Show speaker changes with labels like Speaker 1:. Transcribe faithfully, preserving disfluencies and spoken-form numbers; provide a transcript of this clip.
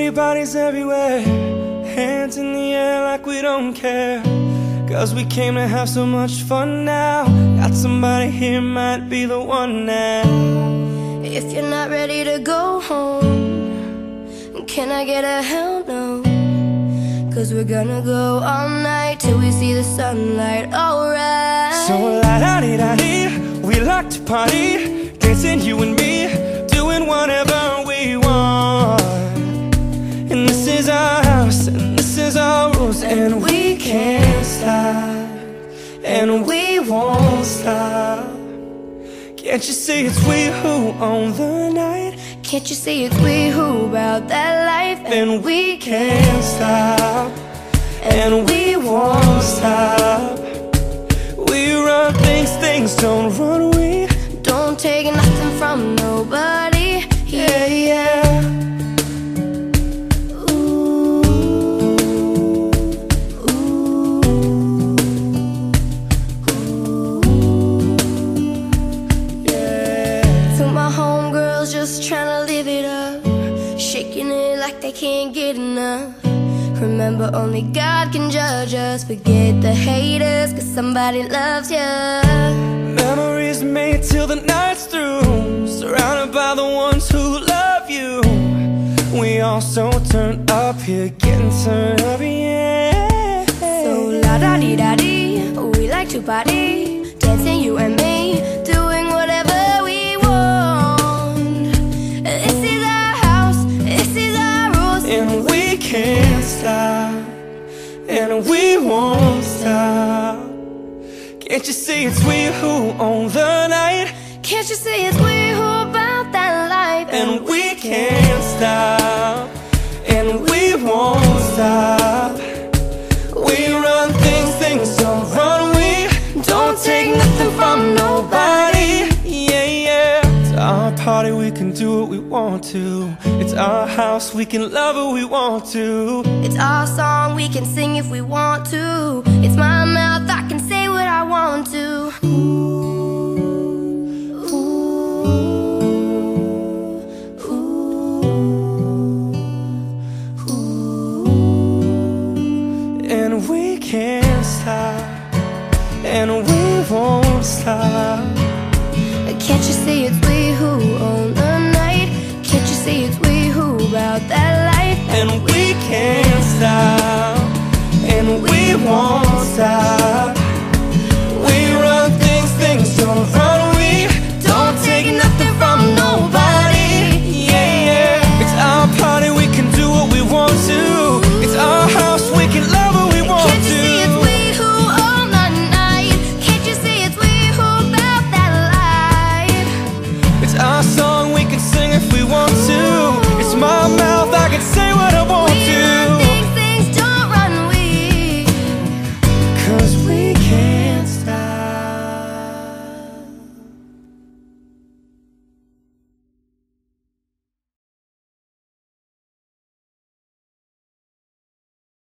Speaker 1: Everybody's everywhere, hands in the air like we don't care. Cause we came to have so much fun now. Got somebody here, might be the one now.
Speaker 2: If you're not ready to go home, can I get a hell no? Cause we're gonna go all night till we see the sunlight, alright.
Speaker 1: So la-da-dee-da-dee, we like to party, dancing you and me, doing whatever we want. And this is our house, and this is our rules, and we can't stop, and we won't stop. Can't you see it's we who own the night?
Speaker 2: Can't you see it's we who about that life?
Speaker 1: And we can't stop, and we won't stop. We run things, things don't run. We
Speaker 2: don't take nothing from nobody.
Speaker 1: Yeah, yeah.
Speaker 2: Ooh, ooh, ooh,
Speaker 1: yeah.
Speaker 2: To my homegirls just tryna live it up, shaking it like they can't get enough. Remember, only God can judge us. Forget the haters, cause somebody loves ya.
Speaker 1: Memories made till the night's through, surrounded by the ones who love you. We all so turned up here, getting turned up, yeah.
Speaker 2: So la-da-dee-da-dee, we like to party, dancing you and me, doing whatever we want. This is our house, this is our rules,
Speaker 1: and we can't stop, and we won't stop. Can't you see it's we who own the night?
Speaker 2: Can't you see it's we who about that life?
Speaker 1: And we can't stop, and we won't stop. We run things, things don't run. We don't take nothing from nobody. Yeah, yeah. It's our party, we can do what we want to. It's our house, we can love who we want to.
Speaker 2: It's our song, we can sing if we want to. It's my mouth, I can say what I want to.
Speaker 1: And we can't stop, and we won't stop.
Speaker 2: Can't you see it's we who own the night? Can't you see it's we who about that life?
Speaker 1: And we